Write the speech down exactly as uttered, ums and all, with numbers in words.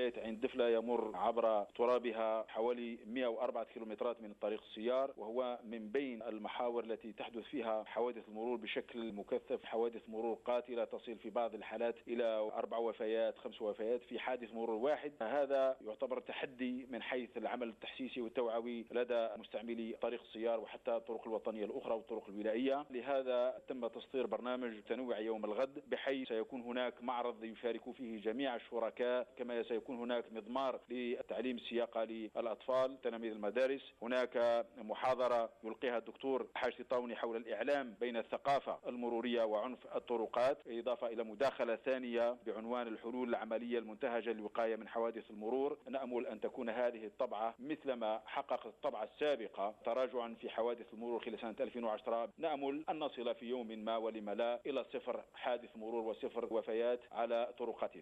بداية عين دفلة يمر عبر ترابها حوالي مئة وأربعة كيلومترات من الطريق السيار، وهو من بين المحاور التي تحدث فيها حوادث المرور بشكل مكثف، حوادث مرور قاتلة تصل في بعض الحالات إلى أربع وفيات خمس وفيات في حادث مرور واحد. هذا يعتبر تحدي من حيث العمل التحسيسي والتوعوي لدى مستعملي طريق السيار وحتى الطرق الوطنية الأخرى والطرق الولائية. لهذا تم تصدير برنامج تنوع يوم الغد، بحيث سيكون هناك معرض يشارك فيه جميع الشركاء، كما سيكون هناك مضمار لتعليم السياقة للأطفال تلاميذ المدارس، هناك محاضرة يلقيها الدكتور حاج طاوني حول الإعلام بين الثقافة المرورية وعنف الطرقات، إضافة إلى مداخلة ثانية بعنوان الحلول العملية المنتهجة للوقاية من حوادث المرور. نأمل أن تكون هذه الطبعة مثلما حققت الطبعة السابقة تراجعا في حوادث المرور خلال سنة ألفين وعشرة. نأمل أن نصل في يوم ما ولم لا إلى صفر حادث مرور وصفر وفيات على طرقاتنا.